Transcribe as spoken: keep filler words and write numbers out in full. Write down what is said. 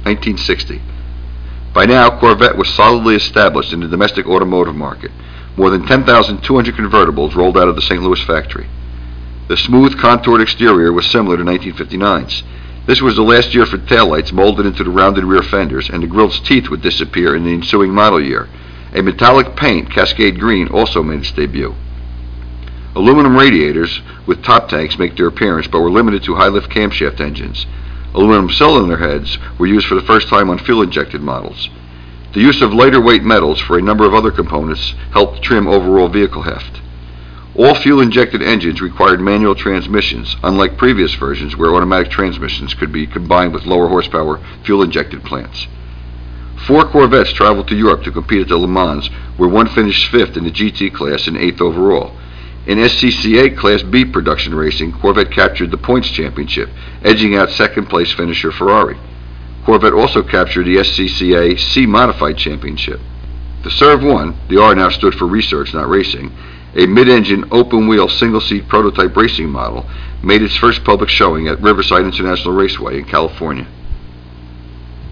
nineteen sixty. By now, Corvette was solidly established in the domestic automotive market. More than ten thousand two hundred convertibles rolled out of the Saint Louis factory. The smooth, contoured exterior was similar to nineteen fifty-nine's. This was the last year for taillights molded into the rounded rear fenders, and the grille's teeth would disappear in the ensuing model year. A metallic paint, Cascade Green, also made its debut. Aluminum radiators with top tanks make their appearance, but were limited to high-lift camshaft engines. Aluminum cylinder heads were used for the first time on fuel-injected models. The use of lighter-weight metals for a number of other components helped trim overall vehicle heft. All fuel-injected engines required manual transmissions, unlike previous versions where automatic transmissions could be combined with lower horsepower fuel-injected plants. Four Corvettes traveled to Europe to compete at the Le Mans, where one finished fifth in the G T class and eighth overall. In S C C A Class B production racing, Corvette captured the points championship, edging out second-place finisher Ferrari. Corvette also captured the S C C A C-Modified Championship. The Serv one, the R now stood for research, not racing, a mid-engine, open-wheel, single-seat prototype racing model, made its first public showing at Riverside International Raceway in California.